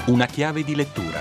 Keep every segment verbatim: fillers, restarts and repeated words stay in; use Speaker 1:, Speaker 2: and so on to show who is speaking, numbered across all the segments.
Speaker 1: Una chiave di lettura.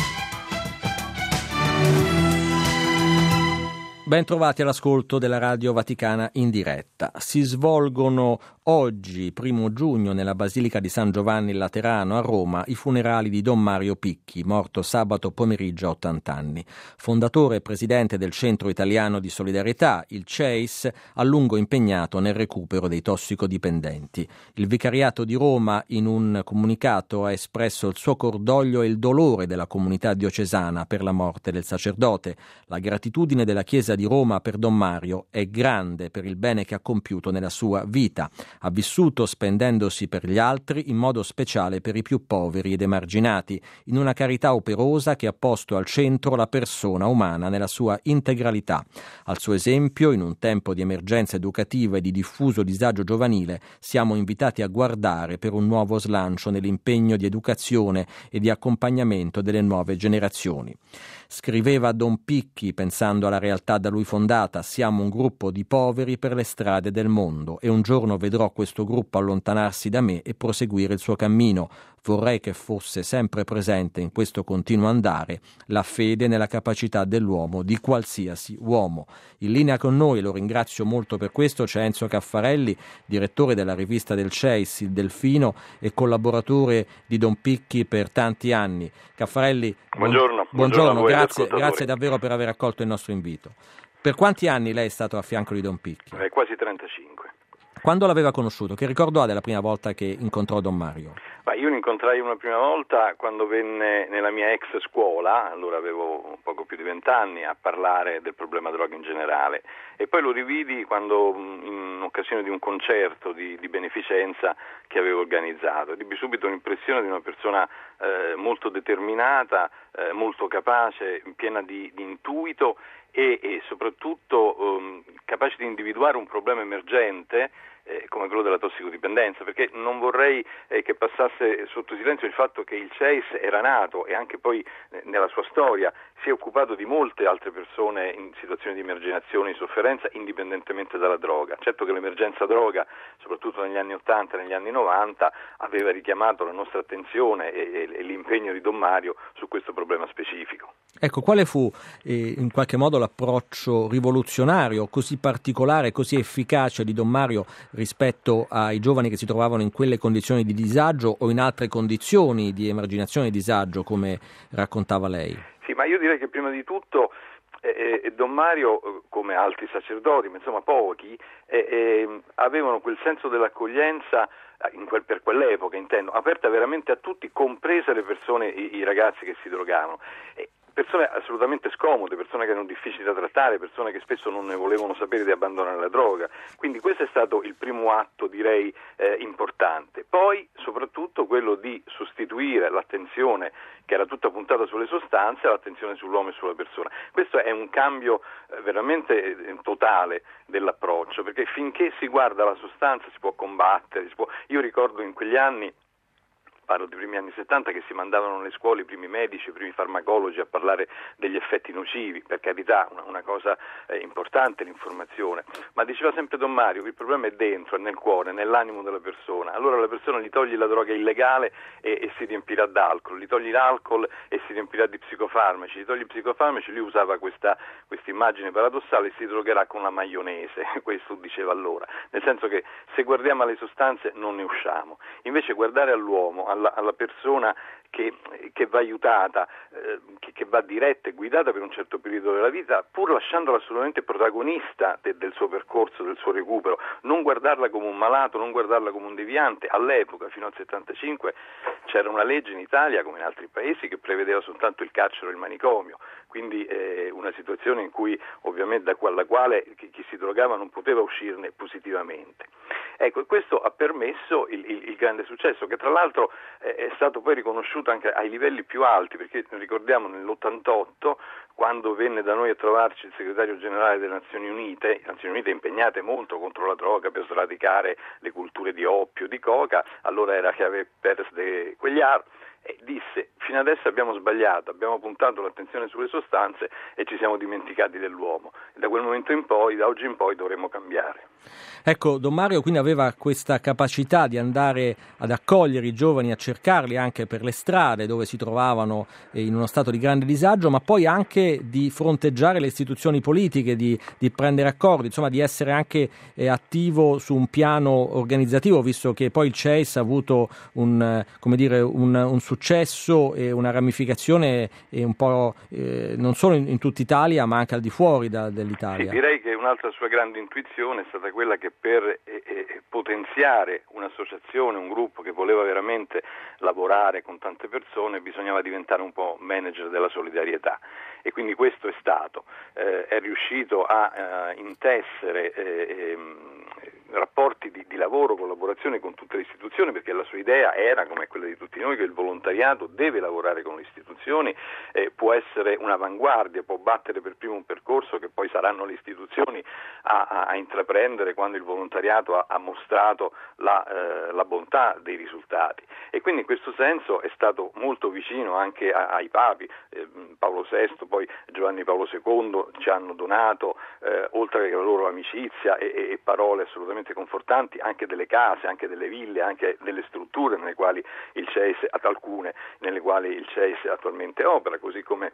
Speaker 1: Ben trovati all'ascolto della Radio Vaticana in diretta. Si svolgono oggi, primo giugno, nella Basilica di San Giovanni in Laterano a Roma, i funerali di Don Mario Picchi, morto sabato pomeriggio a ottanta anni. Fondatore e presidente del Centro Italiano di Solidarietà, il C E I S, a lungo impegnato nel recupero dei tossicodipendenti. Il Vicariato di Roma, in un comunicato, ha espresso il suo cordoglio e il dolore della comunità diocesana per la morte del sacerdote. La gratitudine della Chiesa di Roma per Don Mario è grande per il bene che ha compiuto nella sua vita. Ha vissuto spendendosi per gli altri, in modo speciale per i più poveri ed emarginati, in una carità operosa che ha posto al centro la persona umana nella sua integralità. Al suo esempio, in un tempo di emergenza educativa e di diffuso disagio giovanile, siamo invitati a guardare per un nuovo slancio nell'impegno di educazione e di accompagnamento delle nuove generazioni. Scriveva Don Picchi, pensando alla realtà da lui fondata: siamo un gruppo di poveri per le strade del mondo e un giorno vedrò questo gruppo allontanarsi da me e proseguire il suo cammino. Vorrei che fosse sempre presente in questo continuo andare la fede nella capacità dell'uomo, di qualsiasi uomo. In linea con noi, lo ringrazio molto per questo, c'è Enzo Caffarelli, direttore della rivista del C E I S, Il Delfino, e collaboratore di Don Picchi per tanti anni. Caffarelli,
Speaker 2: buongiorno.
Speaker 1: buongiorno, buongiorno
Speaker 2: voi,
Speaker 1: grazie, grazie davvero per aver accolto il nostro invito. Per quanti anni lei è stato a fianco di Don Picchi?
Speaker 2: Eh, quasi trentacinque.
Speaker 1: Quando l'aveva conosciuto? Che ricordo ha della prima volta che incontrò Don Mario?
Speaker 2: Ma io lo incontrai una prima volta quando venne nella mia ex scuola, allora avevo un poco più di vent'anni, a parlare del problema droga in generale, e poi lo rividi quando, in occasione di un concerto di, di beneficenza che avevo organizzato, e ebbi subito l'impressione di una persona eh, molto determinata, eh, molto capace, piena di, di intuito e, e soprattutto um, capace di individuare un problema emergente Eh, come quello della tossicodipendenza, perché non vorrei eh, che passasse sotto silenzio il fatto che il C E I S era nato e anche poi eh, nella sua storia si è occupato di molte altre persone in situazioni di emarginazione, di sofferenza, indipendentemente dalla droga. Certo che l'emergenza droga, soprattutto negli anni ottanta e negli anni novanta, aveva richiamato la nostra attenzione e, e, e l'impegno di Don Mario su questo problema specifico.
Speaker 1: Ecco, quale fu eh, in qualche modo l'approccio rivoluzionario, così particolare, così efficace di Don Mario rispetto ai giovani che si trovavano in quelle condizioni di disagio o in altre condizioni di emarginazione e disagio, come raccontava lei?
Speaker 2: Sì, ma io direi che prima di tutto eh, eh, Don Mario, eh, come altri sacerdoti, ma insomma pochi, eh, eh, avevano quel senso dell'accoglienza in quel, per quell'epoca, intendo, aperta veramente a tutti, comprese le persone, i, i ragazzi che si drogavano. Eh, persone assolutamente scomode, persone che erano difficili da trattare, persone che spesso non ne volevano sapere di abbandonare la droga. Quindi questo è stato il primo atto, direi, eh, importante. Poi soprattutto quello di sostituire l'attenzione che era tutta puntata sulle sostanze all'attenzione sull'uomo e sulla persona. Questo è un cambio eh, veramente eh, totale dell'approccio, perché finché si guarda la sostanza si può combattere, si può... Io ricordo in quegli anni, parlo dei primi anni settanta, che si mandavano nelle scuole i primi medici, i primi farmacologi a parlare degli effetti nocivi, per carità, una, una cosa eh, importante l'informazione, ma diceva sempre Don Mario che il problema è dentro, è nel cuore, nell'animo della persona. Allora la persona gli toglie la droga illegale e, e si riempirà d'alcol, gli togli l'alcol e si riempirà di psicofarmaci, gli togli i psicofarmaci, lui usava questa questa immagine paradossale, si drogherà con la maionese, questo diceva allora, nel senso che se guardiamo alle sostanze non ne usciamo, invece guardare all'uomo, alla, alla persona che, che va aiutata, eh, che, che va diretta e guidata per un certo periodo della vita, pur lasciandola assolutamente protagonista de, del suo percorso, del suo recupero, non guardarla come un malato, non guardarla come un deviante. All'epoca, fino al settantacinque, c'era una legge in Italia, come in altri paesi, che prevedeva soltanto il carcere e il manicomio, quindi eh, una situazione in cui ovviamente da quella quale chi, chi si drogava non poteva uscirne positivamente. Ecco, questo ha permesso il, il, il grande successo, che tra l'altro eh, è stato poi riconosciuto anche ai livelli più alti, perché ricordiamo nell'ottantotto, quando venne da noi a trovarci il segretario generale delle Nazioni Unite, le Nazioni Unite impegnate molto contro la droga per sradicare le culture di oppio, di coca, allora era Javier Pérez de Cuellar, e disse: fino adesso abbiamo sbagliato, abbiamo puntato l'attenzione sulle sostanze e ci siamo dimenticati dell'uomo. E da quel momento in poi, da oggi in poi, dovremmo cambiare.
Speaker 1: Ecco, Don Mario quindi aveva questa capacità di andare ad accogliere i giovani, a cercarli anche per le strade dove si trovavano in uno stato di grande disagio, ma poi anche di fronteggiare le istituzioni politiche, di, di prendere accordi, insomma di essere anche eh, attivo su un piano organizzativo, visto che poi il C E I S ha avuto un, come dire, un, un successo e una ramificazione e un po' eh, non solo in, in tutta Italia, ma anche al di fuori da, dell'Italia.
Speaker 2: Sì, direi che un'altra sua grande intuizione è stata quella che per eh, eh, potenziare un'associazione, un gruppo che voleva veramente lavorare con tante persone, bisognava diventare un po' manager della solidarietà, e quindi questo è stato. Eh, è riuscito a eh, intessere eh, ehm, rapporti di, di lavoro, collaborazione con tutte le istituzioni, perché la sua idea era, come quella di tutti noi, che il volontariato deve lavorare con le istituzioni, eh, può essere un'avanguardia, può battere per primo un percorso che poi saranno le istituzioni a, a, a intraprendere quando il volontariato ha, ha mostrato la, eh, la bontà dei risultati. E quindi in questo senso è stato molto vicino anche a, ai papi, eh, Paolo sesto, poi Giovanni Paolo secondo ci hanno donato, eh, oltre che la loro amicizia e, e parole assolutamente confortanti, anche delle case, anche delle ville, anche delle strutture nelle quali il C E I S, ad alcune nelle quali il C E I S attualmente opera, così come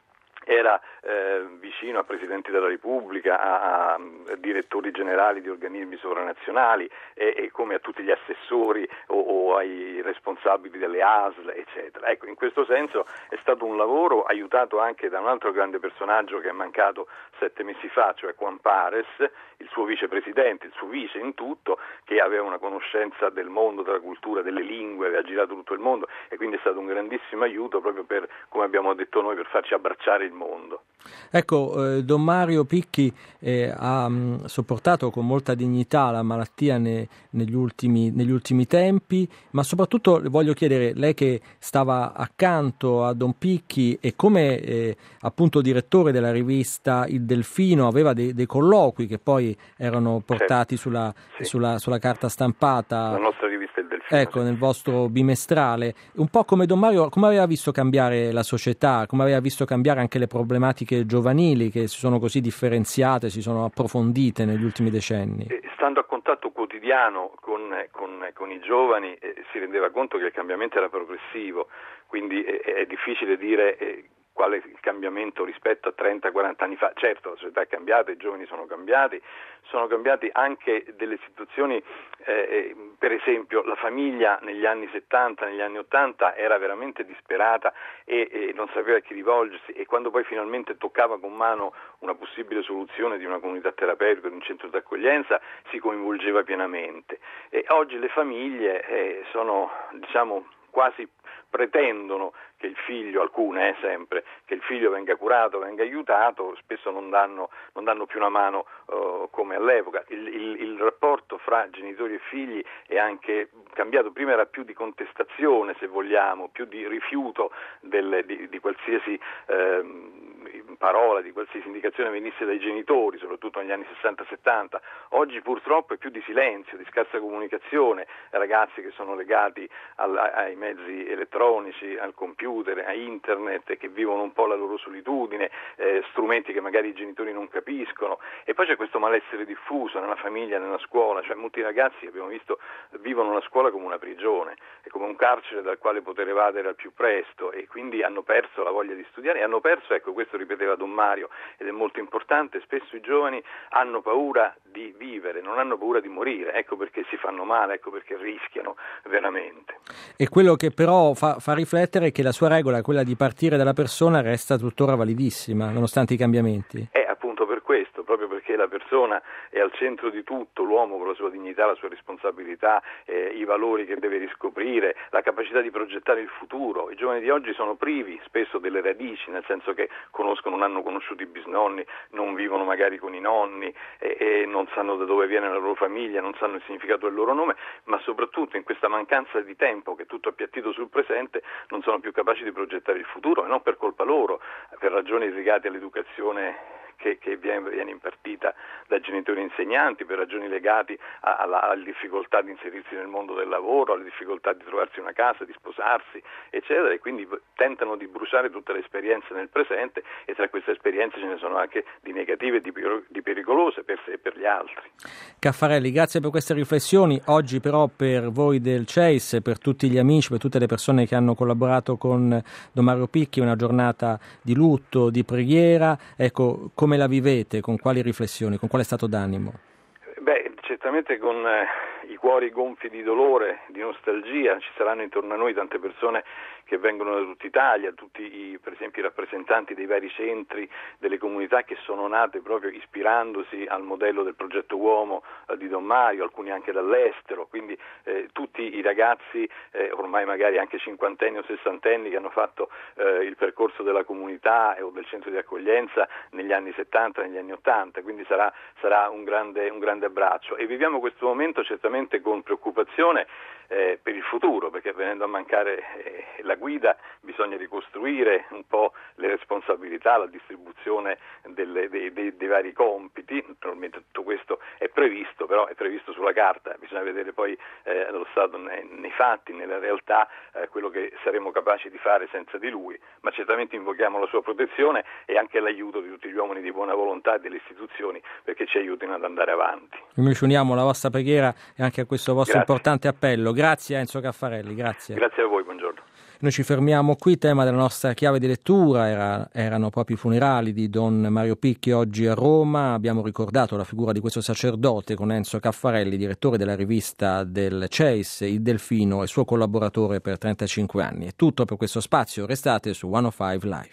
Speaker 2: era eh, vicino a Presidenti della Repubblica, a, a direttori generali di organismi sovranazionali e, e come a tutti gli assessori o, o ai responsabili delle A S L, eccetera. Ecco, in questo senso è stato un lavoro aiutato anche da un altro grande personaggio che è mancato sette mesi fa, cioè Juan Pares, il suo vicepresidente, il suo vice in tutto, che aveva una conoscenza del mondo, della cultura, delle lingue, aveva girato tutto il mondo, e quindi è stato un grandissimo aiuto proprio per, come abbiamo detto noi, per farci abbracciare il mondo.
Speaker 1: Ecco, eh, Don Mario Picchi eh, ha mh, sopportato con molta dignità la malattia ne, negli, ultimi, negli ultimi tempi, ma soprattutto le voglio chiedere, lei che stava accanto a Don Picchi e come eh, appunto direttore della rivista Il Delfino aveva dei, dei colloqui che poi erano portati certo. sulla, sì. sulla, sulla carta stampata.
Speaker 2: La nostra rivista Il Delfino.
Speaker 1: Ecco, sì. Nel vostro bimestrale. Un po' come Don Mario, come aveva visto cambiare la società, come aveva visto cambiare anche le problematiche giovanili che si sono così differenziate, si sono approfondite negli ultimi decenni?
Speaker 2: Stando a contatto quotidiano con, con, con i giovani eh, si rendeva conto che il cambiamento era progressivo, quindi eh, è difficile dire eh, qual è il cambiamento rispetto a trenta quaranta anni fa. Certo, la società è cambiata, i giovani sono cambiati, sono cambiati anche delle situazioni, eh, per esempio la famiglia negli anni settanta, negli anni ottanta era veramente disperata e, e non sapeva a chi rivolgersi, e quando poi finalmente toccava con mano una possibile soluzione di una comunità terapeutica, di un centro d'accoglienza, si coinvolgeva pienamente. E oggi le famiglie eh, sono, diciamo, quasi pretendono che il figlio, alcune eh, sempre, che il figlio venga curato, venga aiutato, spesso non danno, non danno più una mano uh, come all'epoca. Il, il, il rapporto fra genitori e figli è anche cambiato, prima era più di contestazione, se vogliamo, più di rifiuto delle, di, di qualsiasi eh, parola, di qualsiasi indicazione venisse dai genitori, soprattutto negli anni sessanta settanta. Oggi purtroppo è più di silenzio, di scarsa comunicazione, ragazzi che sono legati al, ai mezzi elettronici, al computer, a internet, e che vivono un po' la loro solitudine, eh, strumenti che magari i genitori non capiscono, e poi c'è questo malessere diffuso nella famiglia, nella scuola, cioè molti ragazzi, abbiamo visto, vivono la scuola come una prigione, è come un carcere dal quale poter evadere al più presto, e quindi hanno perso la voglia di studiare, e hanno perso, ecco, questo ripeteva Don Mario, ed è molto importante, spesso i giovani hanno paura di vivere, non hanno paura di morire, ecco perché si fanno male, ecco perché rischiano veramente.
Speaker 1: E quello che però fa, fa riflettere è che la sua regola, quella di partire dalla persona, resta tuttora validissima, nonostante i cambiamenti.
Speaker 2: È appunto per questo, proprio perché la persona è al centro di tutto, l'uomo con la sua dignità, la sua responsabilità, eh, i valori che deve riscoprire, la capacità di progettare il futuro. I giovani di oggi sono privi spesso delle radici, nel senso che conoscono, non hanno conosciuto i bisnonni, non vivono magari con i nonni e, e non sanno da dove viene la loro famiglia, non sanno il significato del loro nome, ma soprattutto in questa mancanza di tempo che è tutto appiattito sul presente non sono più capaci di progettare il futuro, e non per colpa loro, per ragioni legate all'educazione che, che viene, viene impartita da genitori insegnanti per ragioni legate alla, alla difficoltà di inserirsi nel mondo del lavoro, alla difficoltà di trovarsi una casa, di sposarsi, eccetera, e quindi tentano di bruciare tutte le esperienze nel presente, e tra queste esperienze ce ne sono anche di negative e di, di pericolose per sé e per gli altri.
Speaker 1: Caffarelli, grazie per queste riflessioni. Oggi però per voi del C E I S, per tutti gli amici, per tutte le persone che hanno collaborato con Don Mario Picchi, una giornata di lutto, di preghiera. Ecco, come la vivete? Con quali riflessioni? Con quale stato d'animo?
Speaker 2: Beh, certamente con eh, i cuori gonfi di dolore, di nostalgia. Ci saranno intorno a noi tante persone che vengono da tutta Italia, tutti i, per esempio i rappresentanti dei vari centri, delle comunità che sono nate proprio ispirandosi al modello del progetto Uomo eh, di Don Mario, alcuni anche dall'estero, quindi eh, tutti i ragazzi eh, ormai magari anche cinquantenni o sessantenni che hanno fatto eh, il percorso della comunità eh, o del centro di accoglienza negli anni settanta, negli anni ottanta, quindi sarà, sarà un grande, un grande abbraccio, e viviamo questo momento certamente con preoccupazione eh, per il futuro, perché venendo a mancare eh, la guida bisogna ricostruire un po' le responsabilità, la distribuzione delle, dei, dei, dei vari compiti. Naturalmente tutto questo è previsto, però è previsto sulla carta, bisogna vedere poi eh, allo stato nei, nei fatti, nella realtà, eh, quello che saremo capaci di fare senza di lui, ma certamente invochiamo la sua protezione e anche l'aiuto di tutti gli uomini di buona volontà e delle istituzioni perché ci aiutino ad andare avanti.
Speaker 1: Noi ci uniamo alla vostra preghiera e anche a questo vostro
Speaker 2: Grazie.
Speaker 1: Importante appello. Grazie Enzo Caffarelli, grazie.
Speaker 2: Grazie a voi, buongiorno.
Speaker 1: Noi ci fermiamo qui, tema della nostra chiave di lettura era, erano proprio i funerali di Don Mario Picchi oggi a Roma. Abbiamo ricordato la figura di questo sacerdote con Enzo Caffarelli, direttore della rivista del C E I S, Il Delfino, e suo collaboratore per trentacinque anni. È tutto per questo spazio, restate su centocinque Live.